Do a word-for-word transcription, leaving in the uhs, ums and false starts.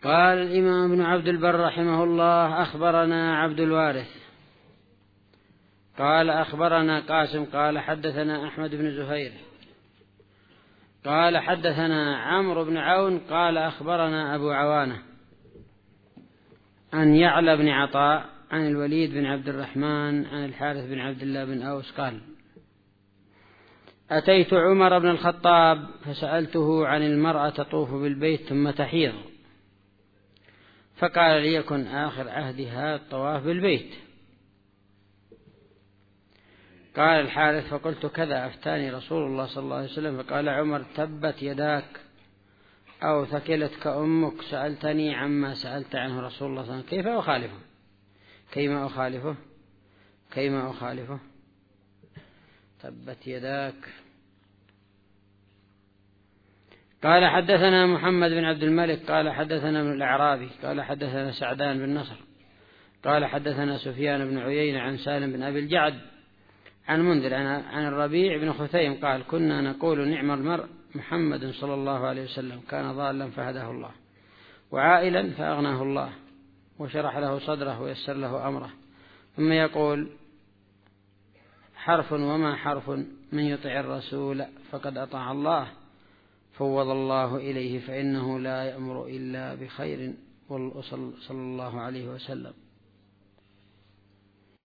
قال الإمام ابن عبد البر رحمه الله: أخبرنا عبد الوارث قال أخبرنا قاسم قال حدثنا أحمد بن زهير قال حدثنا عمرو بن عون قال أخبرنا أبو عوانة عن يعلى بن عطاء عن الوليد بن عبد الرحمن عن الحارث بن عبد الله بن أوس قال: أتيت عمر بن الخطاب فسألته عن المرأة تطوف بالبيت ثم تحيض، فقال: ليكن آخر عهدها الطواف بالبيت. قال الحارث: فقلت: كذا أفتاني رسول الله صلى الله عليه وسلم. فقال عمر: تبت يداك أو ثكلتك أمك، سألتني عما سألت عنه رسول الله صلى الله عليه وسلم، كيف أخالفه كيما أخالفه كيما أخالفه تبت يداك. قال حدثنا محمد بن عبد الملك قال حدثنا ابن الأعرابي قال حدثنا سعدان بن نصر قال حدثنا سفيان بن عيينة عن سالم بن أبي الجعد عن منذر عن الربيع بن خثيم قال: كنا نقول: نعم المرء محمد صلى الله عليه وسلم، كان ضالا فهداه الله، وعائلا فأغناه الله، وشرح له صدره ويسر له أمره. ثم يقول: حرف وما حرف، من يطع الرسول فقد أطاع الله، فوض الله إليه، فإنه لا يأمر إلا بخير، صلى الله عليه وسلم.